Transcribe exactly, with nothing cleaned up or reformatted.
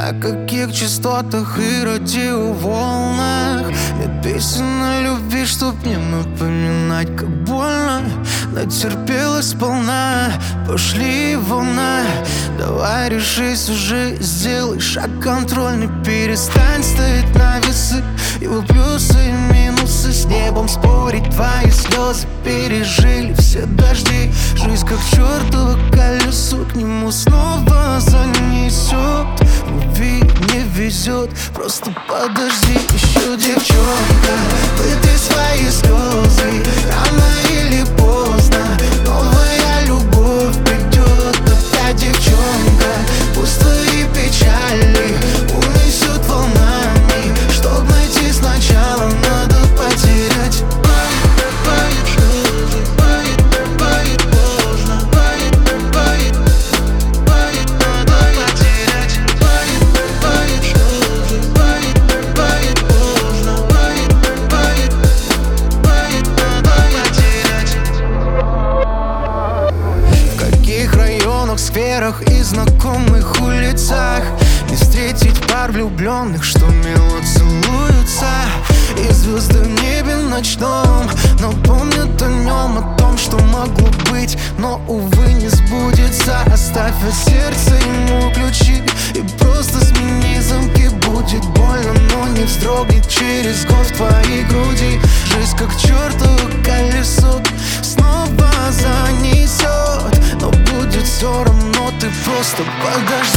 На каких частотах и радиоволнах нет песен о любви, чтоб не напоминать, как больно. Натерпелась сполна, пошли волна. Давай решись уже, сделай шаг контрольный. Перестань ставить на весы его плюсы и минусы. С небом спорить, твои слезы пережили все дожди. Жизнь как чертово колесо, к нему снова занесет. Любви не везет, просто подожди еще, девчонка. Вытрясь свои слезы, рано или поздно новая любовь придет опять, девчонка. Пусть твои печали унесет волнами. Чтоб найти сначала, надо потерять. В скверах и знакомых улицах не встретить пар влюбленных, что мило целуются. И звезды в небе ночном, но помнят о нем, о том, что могло быть, но, увы, не сбудется. Оставь от сердца ему ключи и просто смени замки. Будет больно, но не вздрогнет через год в твоей груди. Жизнь как чертово колесо снова занесет, но будет все равно, ты просто подожди.